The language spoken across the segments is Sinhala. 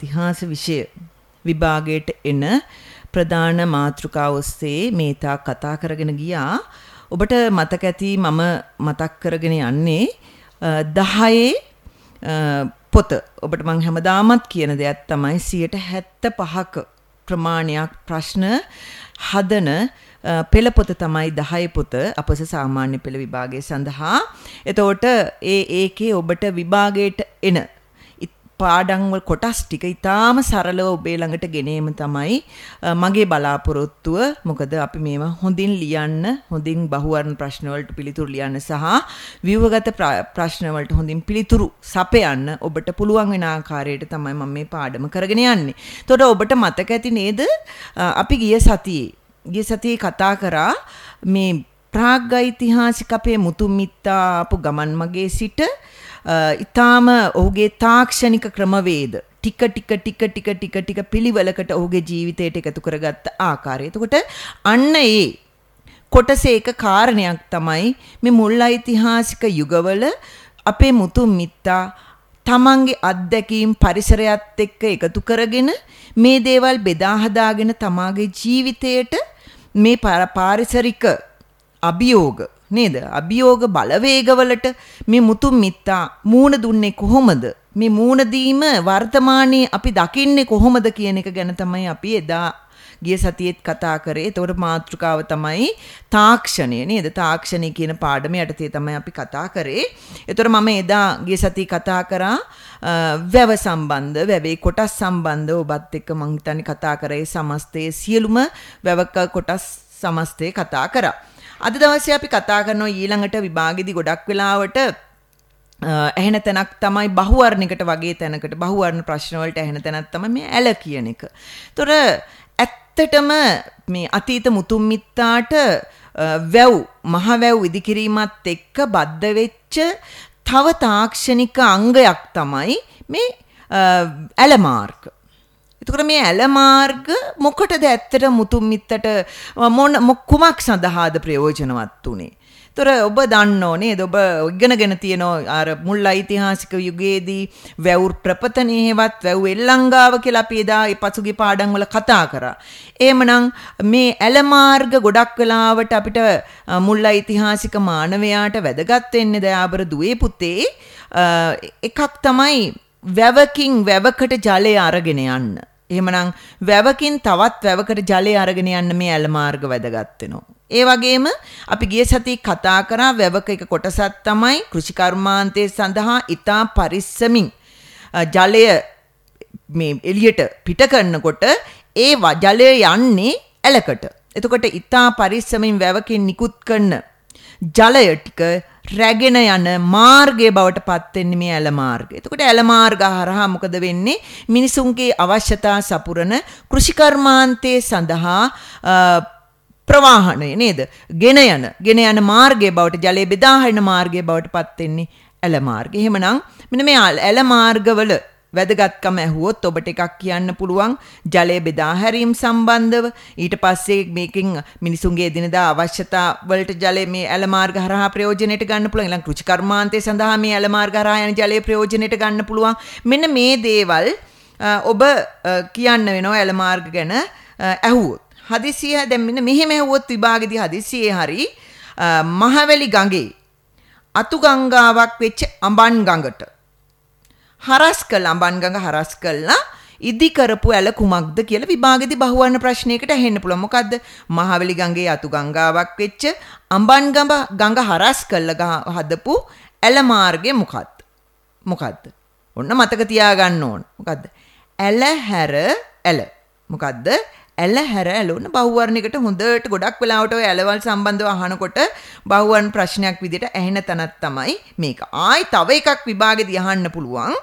ඉතිහාස විෂය විභාගයට එන ප්‍රධාන මාතෘකාව ඔස්සේ මේ තා කතා කරගෙන ගියා. ඔබට මතක ඇති මම මතක් කරගෙන යන්නේ 10 පොත. ඔබට මම හැමදාමත් කියන දෙයක් තමයි 75ක ප්‍රමාණයක් ප්‍රශ්න හදන පෙළ පොත තමයි 10 පොත අපස සාමාන්‍ය පෙළ විභාගය සඳහා. එතකොට ඒකේ ඔබට විභාගයට එන පාඩම් වල කොටස් ටික ඊටාම සරලව ඔබේ ළඟට ගෙනීම තමයි මගේ බලාපොරොත්තුව. මොකද අපි මේවා හොඳින් ලියන්න, හොඳින් බහුවර්ණ ප්‍රශ්න වලට පිළිතුරු ලියන්න සහ ව්‍යුහගත ප්‍රශ්න වලට හොඳින් පිළිතුරු සපයන්න ඔබට පුළුවන් වෙන ආකාරයට තමයි මම මේ පාඩම කරගෙන යන්නේ. එතකොට ඔබට මතක ඇති නේද අපි ගිය සතියේ කතා කරා මේ ප්‍රාග්ඓතිහාසික අපේ මුතුන් මිත්තා ආපු ගමන් මගේ සිට ඊටාම ඔහුගේ තාක්ෂණික ක්‍රමවේද ටික පිළිවෙලකට ඔහුගේ ජීවිතයට එකතු කරගත්ත ආකාරය. එතකොට අන්න ඒ කොටසේ එක කාරණයක් තමයි මේ මුල් ඓතිහාසික යුගවල අපේ මුතුන් මිත්තා තමන්ගේ අත්දැකීම් පරිසරයත් එක්ක එකතු කරගෙන මේ දේවල් බෙදා හදාගෙන තමාගේ ජීවිතයට මේ පාරිසරික අභියෝග නේද? අභියෝග බලවේගවලට මේ මුතුන් මිත්තා මූණ දුන්නේ කොහොමද? මේ මූණ දීම වර්තමානයේ අපි දකින්නේ කොහොමද කියන එක ගැන තමයි අපි එදා ගිය සතියේත් කතා කරේ. ඒතකොට මාතෘකාව තමයි තාක්ෂණය නේද? තාක්ෂණය කියන පාඩම යටතේ තමයි අපි කතා කරේ. ඒතකොට මම එදා ගිය සතියේ කතා කරා වැව සම්බන්ධ, වැවේ කොටස් සම්බන්ධ ඔබත් එක්ක මම හිතන්නේ කතා කරේ සමස්තයේ සියලුම වැවක කොටස් සමස්තය කතා කරා. අද දවසේ අපි කතා කරනවා ඊළඟට විභාගෙදි ගොඩක් වෙලාවට ඇහෙන තැනක් තමයි බහුවර්ණයකට වගේ තැනකට බහුවර්ණ ප්‍රශ්න වලට ඇහෙන තැනක් තමයි මේ ඇල කියන එක. ඒතොර ඇත්තටම මේ අතීත මුතුන් මිත්තාට වැව් මහ වැව් ඉදිකිරීමත් එක්ක බද්ධ වෙච්ච තව තාක්ෂණික අංගයක් තමයි මේ ඇල මාර්ග. එතකොට මේ ඇල මාර්ග මොකටද ඇත්තට මුතුන් මිත්තට කුමක් සඳහාද ප්‍රයෝජනවත් උනේ? ඒතර ඔබ දන්නෝ නේද? ඔබ ඉගෙනගෙන තියෙනවා අර මුල් ඓතිහාසික යුගයේදී වැව් ප්‍රපතනයේවත් වැව් එල්ලංගාව කියලා අපි එදා ඒ පසුගිය පාඩම් වල කතා කරා. එහෙමනම් මේ ඇල මාර්ග ගොඩක් වෙලාවට අපිට මුල් ඓතිහාසික මානවයාට වැදගත් වෙන්නේ දයාබර දුවේ පුතේ එකක් තමයි වැවකින් වැවකට ජලය අරගෙන යන්න. එහෙමනම් වැවකින් තවත් වැවකට ජලය අරගෙන යන්න මේ ඇල මාර්ග වැදගත් වෙනවා. ඒ වගේම අපි ගිය සතියේ කතා කරා වැවක එක කොටසක් තමයි කෘෂි කර්මාන්තයේ සඳහා ඊටා පරිස්සමින් ජලය මේ එළියට පිට කරනකොට ඒ ජලය යන්නේ ඇලකට. එතකොට ඊටා පරිස්සමින් වැවකින් නිකුත් කරන ජලය ටික රැගෙන යන මාර්ගයේ බවට පත් වෙන්නේ මේ ඇල මාර්ගය. එතකොට ඇල මාර්ග හරහා මොකද වෙන්නේ? මිනිසුන්ගේ අවශ්‍යතා සපුරන කෘෂි කර්මාන්තයේ සඳහා ප්‍රවාහණය නේද? ගෙන යන මාර්ගයේ බවට ජලය බෙදා හරින මාර්ගයේ බවට පත් වෙන්නේ ඇල මාර්ගය. එහෙමනම් මෙන්න මේ ඇල මාර්ගවල වැදගත්කම ඇහුවොත් ඔබට එකක් කියන්න පුළුවන් ජලය බෙදා හැරීම සම්බන්ධව. ඊට පස්සේ මේකෙන් මිනිසුන්ගේ එදිනදා අවශ්‍යතා වලට ජලය මේ ඇල මාර්ග හරහා ප්‍රයෝජනෙට ගන්න පුළුවන්. ඊළඟ කෘෂි කර්මාන්තය සඳහා මේ ඇල මාර්ග හරහා යන ජලය ප්‍රයෝජනෙට ගන්න පුළුවන්. මෙන්න මේ දේවල් ඔබ කියන්න වෙනවා ඇල මාර්ග ගැන ඇහුවොත්. හදිසිය දැන් මෙන්න මෙහෙම ඇහුවොත් විභාගෙදී හදිසියේ හරි මහවැලි ගඟේ අතු ගංගාවක් වෙච්ච අඹන් ගඟට හරස් කළ අඹන් ගඟ හරස් කළා ඉදි කරපු ඇල කුමක්ද කියලා විභාගෙදී බහුවර්ණ ප්‍රශ්නයකට ඇහෙන්න පුළුවන්. මොකද්ද? මහවැලි ගඟේ අතු ගංගාවක් වෙච්ච අඹන් ගඟ හරස් කළා හදපු ඇල මාර්ගය මොකද්ද? ඔන්න මතක තියාගන්න ඕන. මොකද්ද? ඇල හැර ඇල. මොකද්ද? ඇල හැර ඇල. ඔන්න බහුවර්ණයකට හොඳට ගොඩක් වෙලාවට ඔය ඇලවල් සම්බන්ධව අහනකොට බහුවර්ණ ප්‍රශ්නයක් විදිහට ඇහෙන තැනක් තමයි මේක. ආයි තව එකක් විභාගෙදී අහන්න පුළුවන්.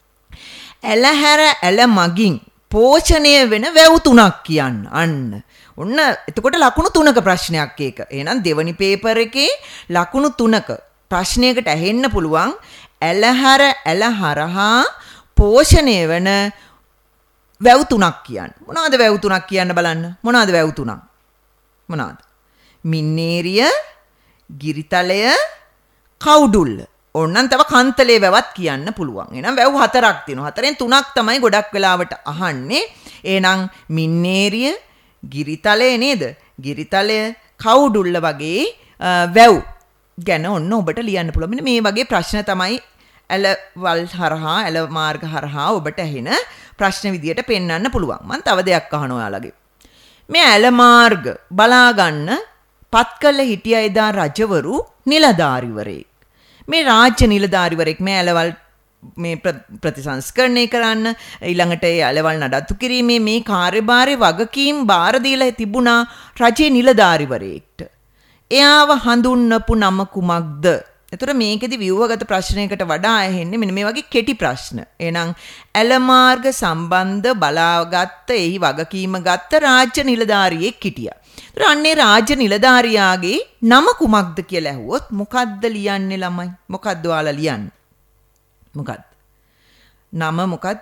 ඇල හැර ඇල මගින් පෝෂණය වෙන වැව් තුනක් කියන්න. අන්න. ඔන්න එතකොට ලකුණු 3ක ප්‍රශ්නයක් ඒක. එහෙනම් දෙවනි පේපර් එකේ ලකුණු 3ක ප්‍රශ්නයකට ඇහෙන්න පුළුවන් ඇල හැර ඇල හරහා පෝෂණය වෙන වැව් තුනක් කියන්න. මොනවද වැව් තුනක් කියන්න බලන්න. මොනවද වැව් තුනක්? මොනවද? මින්නේරිය, ගිරිතලය, කවුඩුල්ල. ඕනනම් තව කන්තලේ වැවත් කියන්න පුළුවන්. එහෙනම් වැව් 4ක් තියෙනවා. 4න් 3ක් තමයි ගොඩක් වෙලාවට අහන්නේ. එහෙනම් මින්නේරිය, ගිරිතලය නේද? ගිරිතලය, කවුඩුල්ල වගේ වැව් ගැන ඔන්න ඔබට ලියන්න පුළුවන්. මෙන්න මේ වගේ ප්‍රශ්න තමයි ඇලවල් හරහා ඇල මාර්ග හරහා ඔබට ඇහෙන ප්‍රශ්න විදියට පෙන්වන්න පුළුවන්. මම තව දෙයක් අහනවා ඔයාලගේ. මේ ඇල මාර්ග බලා ගන්න පත් කළ හිටිය එදා රජවරු නිලධාරිවරයෙක්. මේ රාජ්‍ය නිලධාරිවරයෙක් මේ ඇලවල් මේ ප්‍රතිසංස්කරණය කරන්න ඊළඟට ඒ ඇලවල් නඩත්තු කිරීමේ මේ කාර්යභාරයේ වගකීම් බාර දීලා තිබුණා රජයේ නිලධාරිවරයෙක්ට. එයාව හඳුන්වපු නම කුමක්ද? එතකොට මේකෙදි ව්‍යුහගත ප්‍රශ්නයකට වඩා ඇහෙන්නේ මෙන්න මේ වගේ කෙටි ප්‍රශ්න. එහෙනම් ඇල මාර්ග සම්බන්ධ බලාගත්ත එහි වගකීම ගත්ත රාජ්‍ය නිලධාරියෙක් හිටියා. ඒතර අන්නේ රාජ්‍ය නිලධාරියාගේ නම කුමක්ද කියලා ඇහුවොත් මොකද්ද ලියන්නේ ළමයි? මොකද්ද ඔයාලා ලියන්නේ? මොකද්ද? නම මොකද්ද?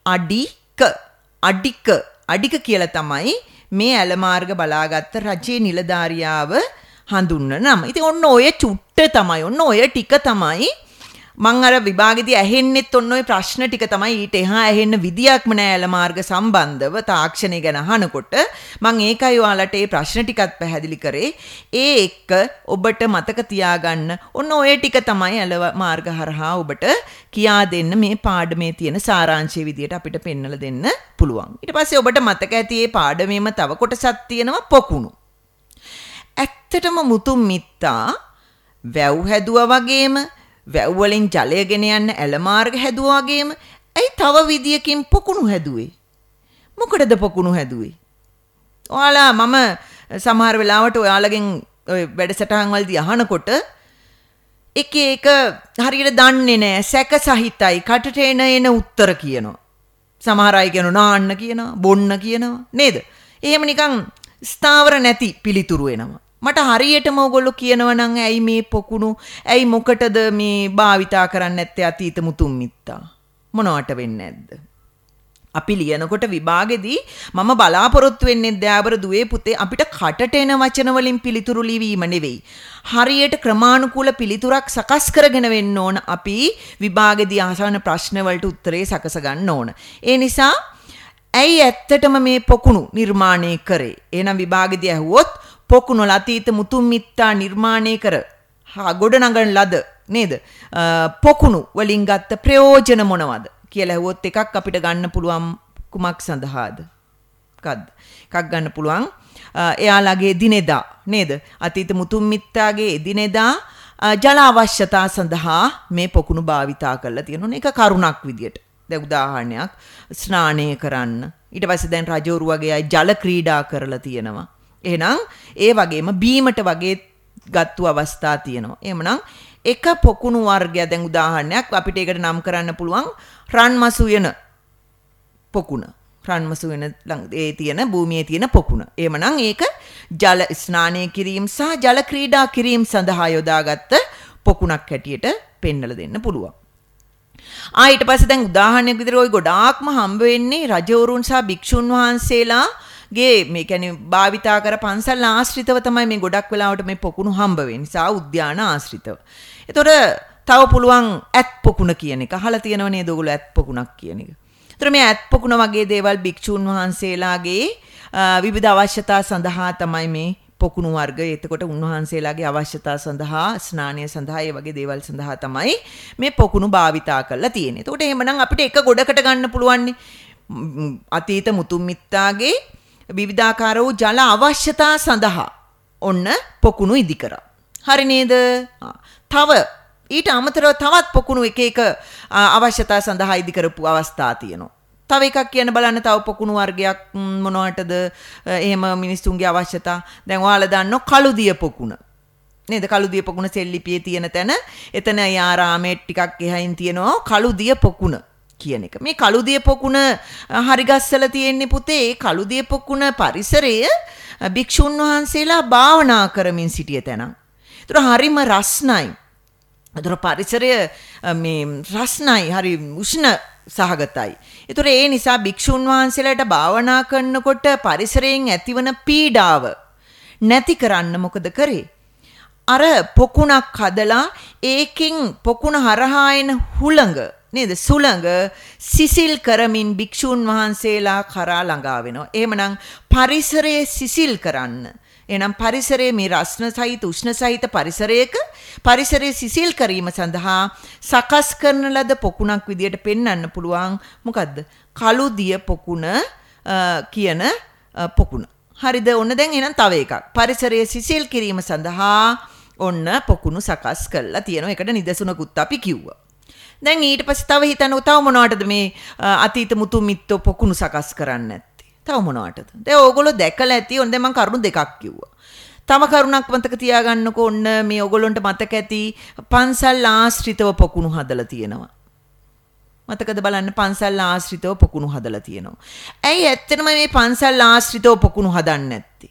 අඩික කියලා තමයි මේ ඇල මාර්ග බලාගත්ත රජයේ නිලධාරියාව හඳුන්වන නම. ඉතින් ඔන්න ඔය චුට්ට තමයි ඔන්න ඔය ටික තමයි මං අර විභාගෙදී ඇහෙන්නෙත් ඔන්න ඔය ප්‍රශ්න ටික තමයි ඊට එහා ඇහෙන්න විදියක්ම නෑ ඇල මාර්ග සම්බන්ධව තාක්ෂණය ගැන අහනකොට මං ඒකයි ඔයාලට මේ ප්‍රශ්න ටිකත් පැහැදිලි කරේ. ඒ එක්ක ඔබට මතක තියාගන්න ඔන්න ඔය ටික තමයි ඇල මාර්ග හරහා ඔබට කියා දෙන්න මේ පාඩමේ තියෙන සාරාංශයේ විදියට අපිට පෙන්නලා දෙන්න පුළුවන්. ඊට පස්සේ ඔබට මතක ඇති මේ පාඩමේම තව කොටසක් තියෙනවා පොකුණු. ඇත්තටම මුතුන් මිත්තා වැව් හැදුවා වගේම වැව් වලින් ජලය ගෙන යන්න ඇල මාර්ග හැදුවා වගේම ඇයි තව විදියකින් පොකුණු හැදුවේ? මොකටද පොකුණු හැදුවේ? ඔයාලා මම සමහර වෙලාවට ඔයාලගෙන් ඔය වැඩසටහන් වලදී අහනකොට එක හරියට දන්නේ නැහැ සැක සහිතයි කටට එන උත්තර කියනවා. සමහර අය කියනවා නාන්න කියනවා බොන්න කියනවා නේද? එහෙම නිකන් ස්ථාවර නැති පිළිතුරු එනවා. මට හරියටම ඕගොල්ලෝ කියනවා නම් ඇයි මේ පොකුණු ඇයි මොකටද මේ භාවිතා කරන්නේ නැත්තේ අතීත මුතුන් මිත්තා මොනවට වෙන්නේ නැද්ද? අපි ලියනකොට විභාගෙදී මම බලාපොරොත්තු වෙන්නේ දයාබර දුවේ පුතේ අපිට කටට එන වචන වලින් පිළිතුරු ලිවීම නෙවෙයි. හරියට ක්‍රමානුකූල පිළිතුරක් සකස් කරගෙන වෙන්න ඕන අපි විභාගෙදී අහන ප්‍රශ්න වලට උත්තරේ සකස ගන්න ඕන. ඒ නිසා ඇයි ඇත්තටම මේ පොකුණු නිර්මාණය කරේ? එහෙනම් විභාගෙදී ඇහුවොත් පොකුණු අතීත මුතුන් මිත්තා නිර්මාණය කර ගොඩනගන ලද නේද? පොකුණු වලින් ගත්ත ප්‍රයෝජන මොනවද කියලා ඇහුවොත් එකක් අපිට ගන්න පුළුවන් කුමක් සඳහාද? මොකද්ද? එකක් ගන්න පුළුවන් එයාලගේ දිනෙදා නේද? අතීත මුතුන් මිත්තාගේ දිනෙදා ජල අවශ්‍යතා සඳහා මේ පොකුණු භාවිතා කරලා තියෙනවා. ඒක කරුණක් විදියට. දැන් උදාහරණයක් ස්නානය කරන්න. ඊට පස්සේ දැන් රජවරු වගේ අය ජල ක්‍රීඩා කරලා තියෙනවා. එහෙනම් ඒ වගේම බීමට වගේ ගත්තු අවස්ථා තියෙනවා. එහෙමනම් එක පොකුණු වර්ගය දැන් උදාහරණයක් අපිට ඒකට නම් කරන්න පුළුවන් රන්මසු වෙන පොකුණ. රන්මසු වෙන ඒ තියෙන භූමියේ තියෙන පොකුණ. එහෙමනම් ඒක ජල ස්නානය කිරීම සහ ජල ක්‍රීඩා කිරීම සඳහා යොදාගත්ත පොකුණක් හැටියට පෙන්වලා දෙන්න පුළුවන්. ඊට පස්සේ දැන් උදාහරණයක් විදිහට ওই ගොඩාක්ම හම්බ වෙන්නේ රජවරුන් සහ භික්ෂුන් වහන්සේලාගේ මේ කියන්නේ භාවිතා කර පන්සල් ආශ්‍රිතව තමයි මේ ගොඩක් වෙලාවට මේ පොකුණු හම්බ වෙන්නේ. සා උද්‍යාන ආශ්‍රිතව. ඒතොර තව පුළුවන් ඇත් පොකුණ කියන එක අහලා තියෙනව නේද ඔයගොල්ලෝ ඇත් පොකුණක් කියන එක. ඒතොර මේ ඇත් පොකුණ වගේ දේවල් භික්ෂුන් වහන්සේලාගේ විවිධ අවශ්‍යතා සඳහා තමයි මේ පොකුණු වර්ග. එතකොට උන්වහන්සේලාගේ අවශ්‍යතා සඳහා ස්නානය සඳහා ඒ වගේ දේවල් සඳහා තමයි මේ පොකුණු භාවිතා කරලා තියෙන්නේ. එතකොට එහෙමනම් අපිට එක ගොඩකට ගන්න පුළුවන් අතීත මුතුන් මිත්තාගේ විවිධාකාර වූ ජල අවශ්‍යතා සඳහා ඔන්න පොකුණු ඉදි කරා. හරි නේද? තව ඊට අමතරව තවත් පොකුණු එක අවශ්‍යතා සඳහා ඉදි කරපු අවස්ථා තියෙනවා. තව එකක් කියන්න බලන්න තව පොකුණු වර්ගයක් මොනවටද එහෙම මිනිස්සුන්ගේ අවශ්‍යතා. දැන් ඔයාලා දන්නෝ කළුදිය පොකුණ. නේද? කළුදිය පොකුණ සෙල්ලිපියේ තියෙන තැන එතන යාරාමේ ටිකක් එහයින් තියෙනවා කළුදිය පොකුණ කියන එක. මේ කළුදිය පොකුණ හරි ගස්සලා තියෙන්නේ පුතේ. ඒ කළුදිය පොකුණ පරිසරය භික්ෂුන් වහන්සේලා භාවනා කරමින් සිටිය තැන. ඒතර හරිම රස්නයි. ඒතර පරිසරය මේ රස්නයි හරි උෂ්ණ සහගතයි. ඒතර ඒ නිසා භික්ෂුන් වහන්සේලාට භාවනා කරනකොට පරිසරයෙන් ඇතිවන පීඩාව නැති කරන්න මොකද කරේ? අර පොකුණක් හදලා ඒකෙන් පොකුණ හරහා එන හුළඟ නේද සුළඟ සිසිල් කරමින් භික්ෂුන් වහන්සේලා කරා ළඟා වෙනවා. එහෙමනම් පරිසරයේ සිසිල් කරන්න. එහෙනම් පරිසරයේ මේ රස්න සහිත උෂ්ණ සහිත පරිසරයක පරිසරයේ සිසිල් කිරීම සඳහා සකස් කරන ලද පොකුණක් විදියට පෙන්වන්න පුළුවන්. මොකද්ද? කළු දිය පොකුණ කියන පොකුණ. හරිද? ඔන්න දැන් එහෙනම් තව එකක්. පරිසරයේ සිසිල් කිරීම සඳහා ඔන්න පොකුණු සකස් කරලා තියෙනවා. ඒකට නිදසුනකුත් අපි කිව්වා. දැන් ඊට පස්සේ තව හිතන්න තව මොනවටද මේ අතීත මුතු මිත්තෝ පොකුණු සකස් කරන්නේ නැත්තේ? තව මොනවටද? දැන් ඕගොල්ලෝ දැකලා ඇති. ඔන්න දැන් මම කරුණු දෙකක් කිව්වා. තව කරුණක් මතක තියාගන්නකෝ. ඔන්න මේ ඕගොල්ලන්ට මතක ඇති පන්සල් ආශ්‍රිතව පොකුණු හදලා තියෙනවා. මතකද බලන්න පන්සල් ආශ්‍රිතව පොකුණු හදලා තියෙනවා. ඇයි ඇත්තටම මේ පන්සල් ආශ්‍රිතව පොකුණු හදන්නේ නැත්තේ?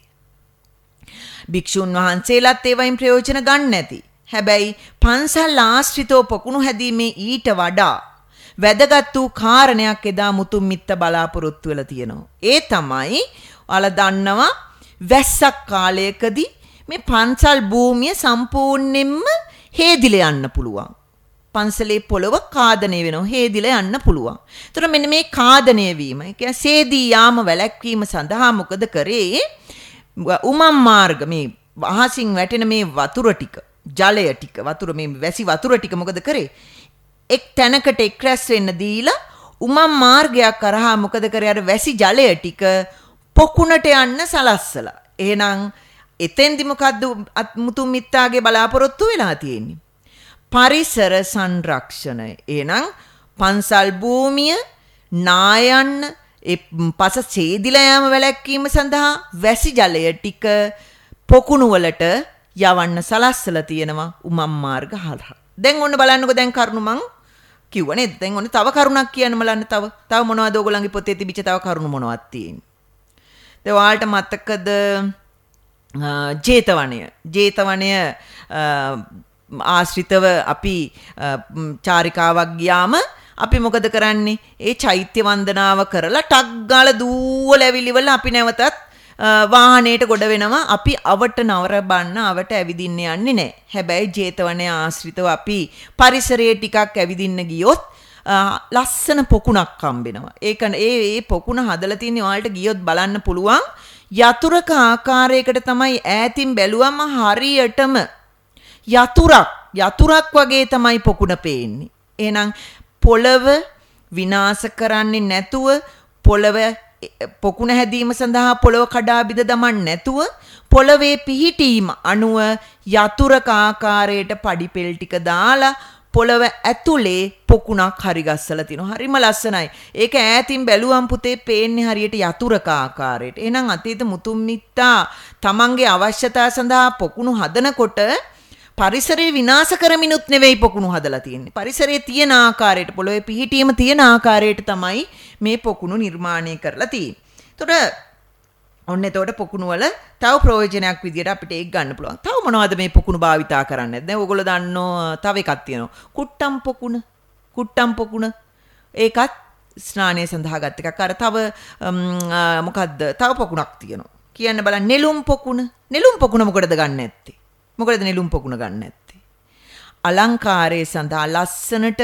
භික්ෂුන් වහන්සේලාත් ඒවයින් ප්‍රයෝජන ගන්න නැති. හැබැයි පන්සල් ආශ්‍රිතව පොකුණු හැදීමේ ඊට වඩා වැදගත් වූ කාරණයක් එදා මුතුන් මිත්ත බලාපොරොත්තු වෙලා තියෙනවා. ඒ තමයි ඔයාලා දන්නවා වැස්සක් කාලයකදී මේ පන්සල් භූමිය සම්පූර්ණයෙන්ම හේදිලා යන්න පුළුවන්. පන්සලේ පොළව කාදනය වෙනවා. හේදිලා යන්න පුළුවන්. ඒතර මෙන්න මේ කාදනය වීම, ඒ කියන්නේ සේදී යාම වැළැක්වීම සඳහා මොකද කරේ? උමම් මාර්ග මේ අහසින් වැටෙන මේ වතුර ටික, ජලය ටික, වතුර මේ වැසි වතුර ටික මොකද කරේ? එක් තැනකට එක් රැස් වෙන්න දීලා උමම් මාර්ගයක් කරහා මොකද කරේ? අර වැසි ජලය ටික පොකුණට යන්න සලස්සලා. එහෙනම් එතෙන්දි මොකද්ද මුතුන් මිත්තාගේ බලාපොරොත්තු වෙලා තියෙන්නේ? පරිසර සංරක්ෂණය. එහෙනම් පන්සල් භූමිය නායන්න පස සේදිලා යාම වැළැක්වීම සඳහා වැසි ජලය ටික පොකුණු වලට යවන්න සලස්සලා තියෙනවා උමම් මාර්ග හරහා. දැන් ඔන්න බලන්නකෝ දැන් කරුණු මං කිව්ව නේද? දැන් ඔන්න තව කරුණක් කියන්න බලන්න. තව මොනවද ඕගොල්ලන්ගේ පොතේ තිබිච්ච තව කරුණු මොනවද තියෙන්නේ? දැන් ඔයාලට මතකද ජේතවනය ආශ්‍රිතව අපි චාරිකාවක් ගියාම අපි මොකද කරන්නේ? ඒ චෛත්‍ය වන්දනාව කරලා ටක් ගාලා දූවල ඇවිලිවල අපි නැවතත් වාහනේට ගොඩ වෙනවා. අපි අවට නවර බන්න අවට ඇවිදින්න යන්නේ නැහැ. හැබැයි ජේතවනයේ ආශ්‍රිතව අපි පරිසරයේ ටිකක් ඇවිදින්න ගියොත් ලස්සන පොකුණක් හම්බෙනවා. ඒ පොකුණ හදලා තියෙන්නේ ඔයාලට ගියොත් බලන්න පුළුවන්. යතුරක ආකාරයකට තමයි ඈතින් බැලුවම හරියටම යතුරක් වගේ තමයි පොකුණ පේන්නේ. එහෙනම් පොළව විනාශ කරන්නේ නැතුව පොකුණ හැදීම සඳහා පොළව කඩා බිඳ දමන්නේ නැතුව පොළවේ පිහිටීම අනුව යතුරක ආකාරයට පඩිපෙල් ටික දාලා පොළව ඇතුලේ පොකුණක් හරි ගස්සලා තිනවා. හරිම ලස්සනයි. ඒක ඈතින් බැලුවම් පුතේ පේන්නේ හරියට යතුරක ආකාරයට. එහෙනම් අතීත මුතුන් මිත්තා තමන්ගේ අවශ්‍යතා සඳහා පොකුණු හදනකොට පරිසරය විනාශ කරමිනුත් නෙවෙයි පොකුණු හදලා තියෙන්නේ. පරිසරයේ තියෙන ආකාරයට පොළොවේ පිහිටීම තියෙන ආකාරයට තමයි මේ පොකුණු නිර්මාණය කරලා තියෙන්නේ. එතකොට පොකුණු වල තව ප්‍රයෝජනයක් විදියට අපිට ඒක ගන්න පුළුවන්. තව මොනවද මේ පොකුණු භාවිතා කරන්නේ? දැන් ඔයගොල්ලෝ දන්නෝ තව එකක් තියෙනවා. කුට්ටම් පොකුණ. ඒකත් ස්නානය සඳහා ගත් එකක්. අර තව මොකද්ද? තව පොකුණක් තියෙනවා. කියන්න බලන්න නෙළුම් පොකුණ. නෙළුම් පොකුණ මොකටද ගන්න නැත්තේ? මොකටද නෙළුම් පොකුණ ගන්න නැත්තේ? අලංකාරයේ සඳහා ලස්සනට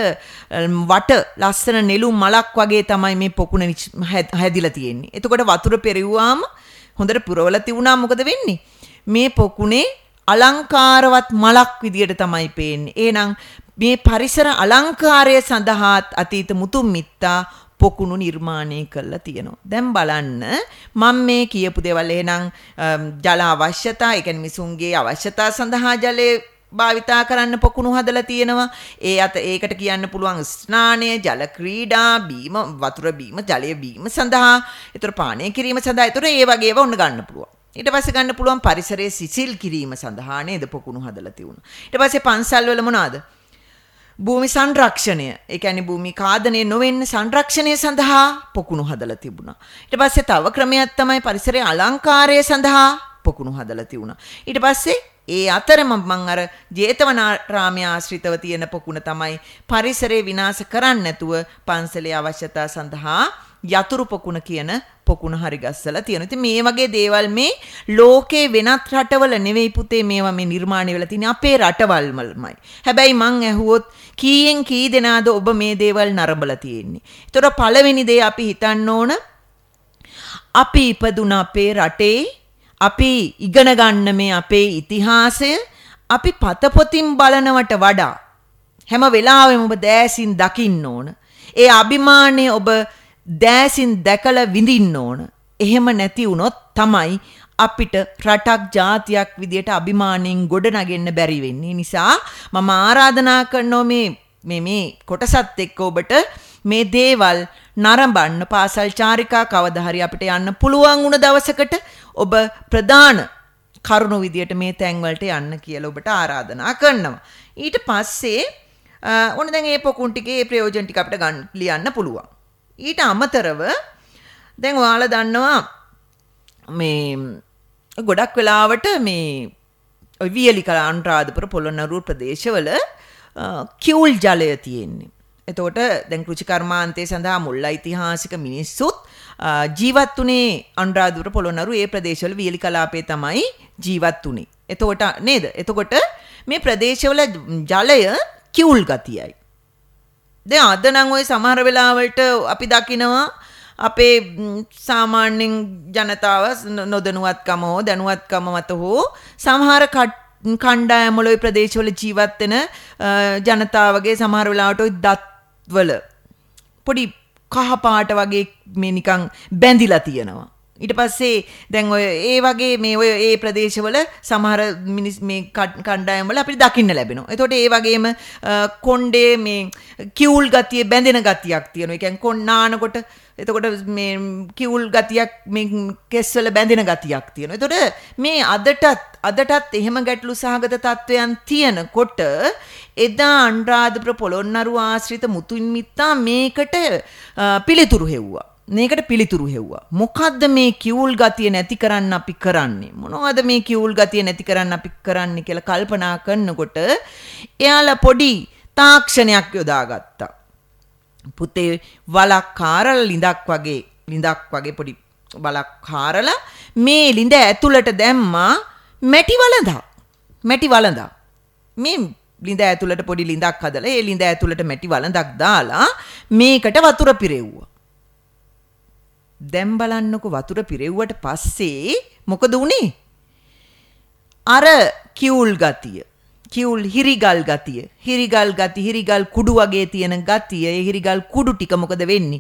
ලස්සන නෙළුම් මලක් වගේ තමයි මේ පොකුණ හැදිලා තියෙන්නේ. එතකොට වතුර පෙරෙව්වාම හොඳට පුරවලා තිබුණා මොකද වෙන්නේ? මේ පොකුණේ අලංකාරවත් මලක් විදියට තමයි පේන්නේ. එහෙනම් මේ පරිසර අලංකාරය සඳහා අතීත මුතුන් මිත්තා පොකුණු නිර්මාණය කරලා තියෙනවා. දැන් බලන්න මම මේ කියපු දේවල් එහෙනම් ජල අවශ්‍යතා, ඒ කියන්නේ මිසුන්ගේ අවශ්‍යතා සඳහා ජලය භාවිතා කරන්න පොකුණු හදලා තියෙනවා. ඒකට කියන්න පුළුවන් ස්නානය, ජල ක්‍රීඩා, බීම, වතුර බීම, ජලය බීම සඳහා, ඒතර පානය කිරීම සඳහා, ඒතර ඒ වගේ ඒවා ඔන්න ගන්න පුළුවන්. ඊට පස්සේ ගන්න පුළුවන් පරිසරයේ සිසිල් කිරීම සඳහා නේද පොකුණු හදලා තියුණා. ඊට පස්සේ පන්සල් වල මොනවාද? භූමි සංරක්ෂණය. ඒ කියන්නේ භූමි කාදනය නොවෙන්න සංරක්ෂණය සඳහා පොකුණු හදලා තිබුණා. ඊට පස්සේ තව ක්‍රමයක් තමයි පරිසරයේ අලංකාරය සඳහා පොකුණු හදලා තිබුණා. ඊට පස්සේ ඒ අතරම මම අර ජේතවනාරාමයේ ආශ්‍රිතව තියෙන පොකුණ තමයි පරිසරය විනාශ කරන්නේ නැතුව පන්සලේ අවශ්‍යතා සඳහා යතුරු පොකුණ කියන පොකුණ හරි ගස්සලා තියෙනවා. ඉතින් මේ වගේ දේවල් මේ ලෝකේ වෙනත් රටවල නෙවෙයි පුතේ මේවා මේ නිර්මාණය වෙලා තියෙන්නේ අපේ රටවල්මයි. හැබැයි මං ඇහුවොත් කීයෙන් කී දෙනාද ඔබ මේ දේවල් නරඹලා තියෙන්නේ. ඒතර පළවෙනි දේ අපි හිතන්න ඕන අපි ඉපදුන අපේ රටේ අපි ඉගෙන ගන්න මේ අපේ ඉතිහාසය අපි පතපොතින් බලනවට වඩා හැම වෙලාවෙම ඔබ දෑසින් දකින්න ඕන. ඒ අභිමානය ඔබ දෑසින් දැකලා විඳින්න ඕන. එහෙම නැති වුණොත් තමයි අපිට රටක් ජාතියක් විදියට අභිමාණයෙන් ගොඩනගෙන්න බැරි වෙන්නේ. නිසා මම ආරාධනා කරනවා මේ කොටසත් එක්ක ඔබට මේ දේවල් නරඹන්න පාසල් චාරිකා කවදා හරි අපිට යන්න පුළුවන් වුණ දවසකට ඔබ ප්‍රධාන කරුණු විදියට මේ තැන් වලට යන්න කියලා ඔබට ආරාධනා කරනවා. ඊට පස්සේ ඕන දැන් මේ පොකුණු ටිකේ ප්‍රයෝජන ටික අපිට ගන්න ලියන්න පුළුවන්. ඊට අමතරව දැන් ඔයාලා දන්නවා මේ ගොඩක් වෙලාවට මේ වියලිකල අනුරාධපුර පොළොන්නරුව ප්‍රදේශවල කියුල් ජලය තියෙන්නේ. එතකොට දැන් කෘෂි කර්මාන්තයේ සඳහා මුල් ඓතිහාසික මිනිස්සුත් ජීවත් වුණේ අනුරාධපුර පොළොන්නරුව ඒ ප්‍රදේශවල වියලි කලාපේ තමයි ජීවත් වුණේ. එතකොට නේද? එතකොට මේ ප්‍රදේශවල ජලය කියුල් ගතියයි. දැන් අද නම් ওই සමහර වෙලාවලට අපි දකිනවා අපේ සාමාන්‍යයෙන් ජනතාව නොදැනුවත්කම හෝ දැනුවත්කම මත හෝ සමහර කණ්ඩායම් වල ওই ප්‍රදේශවල ජීවත් වෙන ජනතාවගේ සමහර වෙලාවට ওই දත්වල පොඩි කහ පාට වගේ මේ නිකන් බැඳිලා තියෙනවා. ඊට පස්සේ දැන් ඔය ඒ වගේ මේ ඔය ඒ ප්‍රදේශවල සමහර මිනිස් මේ කණ්ඩායම් වල අපිට දකින්න ලැබෙනවා. එතකොට ඒ වගේම කොණ්ඩේ මේ කියුල් ගතිය බැඳෙන ගතියක් තියෙනවා. ඒ කියන්නේ කොණ්නානකොට එතකොට මේ කියුල් ගතියක් මේ කෙස්වල බැඳෙන ගතියක් තියෙනවා. එතකොට මේ අදටත් එහෙම ගැටලු සහගත තත්වයන් තියෙනකොට එදා අනුරාධපුර පොළොන්නරුව ආශ්‍රිත මුතුන් මිත්තා මේකට පිළිතුරු හෙව්වා. මොකද්ද මේ කියුල් ගතිය නැති කරන්න අපි කරන්නේ? මොනවද මේ කියුල් ගතිය නැති කරන්න අපි කරන්නේ කියලා කල්පනා කරනකොට එයාලා පොඩි තාක්ෂණයක් යොදාගත්තා. පුතේ වලක් කාරලා ලිඳක් වගේ පොඩි වලක් කාරලා මේ ලිඳ ඇතුළට දැම්මා මැටි වළඳක්. මේ ලිඳ ඇතුළට පොඩි ලිඳක් හදලා ඒ ලිඳ ඇතුළට මැටි වළඳක් දාලා මේකට වතුර පිරෙව්වා. දැන් බලන්නකො වතුර පිරෙව්වට පස්සේ මොකද උනේ? අර කියුල් ගතිය, කියුල් හිරිගල් ගතිය, කුඩු වගේ තියෙන ගතිය, ඒ හිරිගල් කුඩු ටික මොකද වෙන්නේ?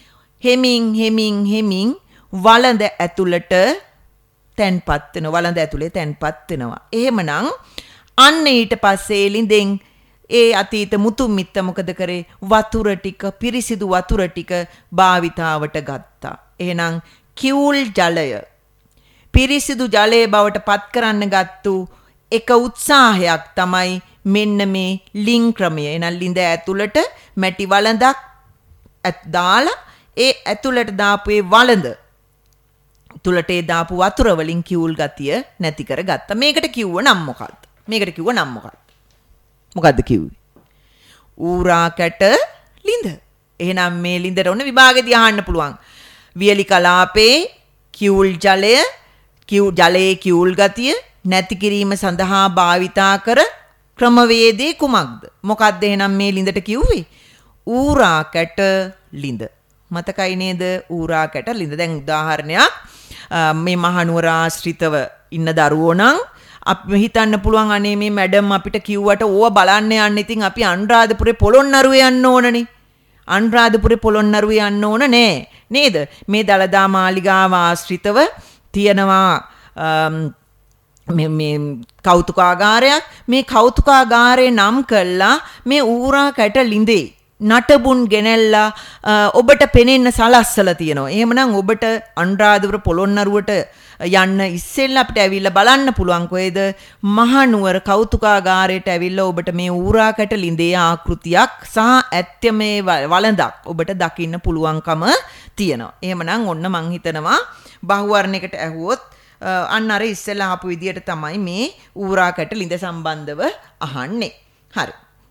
හෙමින් වළඳ ඇතුළට තැන්පත් වෙනවා. වළඳ ඇතුලේ තැන්පත් වෙනවා. එහෙමනම් අන්න ඊට පස්සේ ලිඳෙන් ඒ අතීත මුතුන් මිත්ත මොකද කරේ? වතුර ටික, පිරිසිදු වතුර ටික භාවිතාවට ගත්තා. එහෙනම් කියුල් ජලය පිරිසිදු ජලයේ බවට පත් කරන්න ගත්තු එක උත්සාහයක් තමයි මෙන්න මේ ලිං ක්‍රමය. එහෙනම් ලිඳ ඇතුළට මැටි වළඳක් දාලා ඒ ඇතුළට දාපු ඒ වළඳ තුලට ඒ දාපු වතුර වලින් කියුල් ගතිය නැති කරගත්තා. මේකට කිව්ව නම් මොකද්ද? මොකද්ද කිව්වේ? ඌරා කැට ලිඳ. එහෙනම් මේ ලිඳට ඔන්න විභාගෙදී අහන්න පුළුවන්. වියලි කලාපේ කියුල් ජලයේ කියුල් ගතිය නැති කිරීම සඳහා භාවිතා කර ක්‍රමවේදය කුමක්ද? මොකක්ද එහෙනම් මේ ලිඳට කිව්වේ? ඌරා කැට ලිඳ. මතකයි නේද? ඌරා කැට ලිඳ. දැන් උදාහරණයක් මේ මහනුවර ආශ්‍රිතව ඉන්න දරුවෝ නම් අපි හිතන්න පුළුවන් අනේ මේ මැඩම් අපිට කිව්වට ඕවා බලන්න යන්න ඉතින් අපි අනුරාධපුරේ පොළොන්නරුවේ යන්න ඕනනේ. අනුරාධපුරේ පොළොන්නරුවේ යන්න ඕන නෑ නේද? මේ දලදා මාලිගාව ආශ්‍රිතව තියෙනවා මේ කෞතුකාගාරයක්. මේ කෞතුකාගාරේ නම් කළා මේ ඌරා කැට ලිඳේ නටබුන් ගෙනල්ලා ඔබට පෙනෙන්න සලස්සලා තියෙනවා. එහෙමනම් ඔබට අනුරාධපුර පොළොන්නරුවට යන්න ඉස්සෙල්ලා අපිට ඇවිල්ලා බලන්න පුළුවන් කොහෙද? මහනුවර කෞතුකාගාරයට ඇවිල්ලා ඔබට මේ ඌරා කැට ලිඳේ ආකෘතියක් සහ ඇත්ත මේ වළඳක් ඔබට දකින්න පුළුවන්කම තියෙනවා. එහෙමනම් ඔන්න මං හිතනවා බහුවර්ණයකට ඇහුවොත් අන්න අර ඉස්සෙල්ලා ආපු විදියට තමයි මේ ඌරා කැට ලිඳ සම්බන්ධව අහන්නේ. හරි.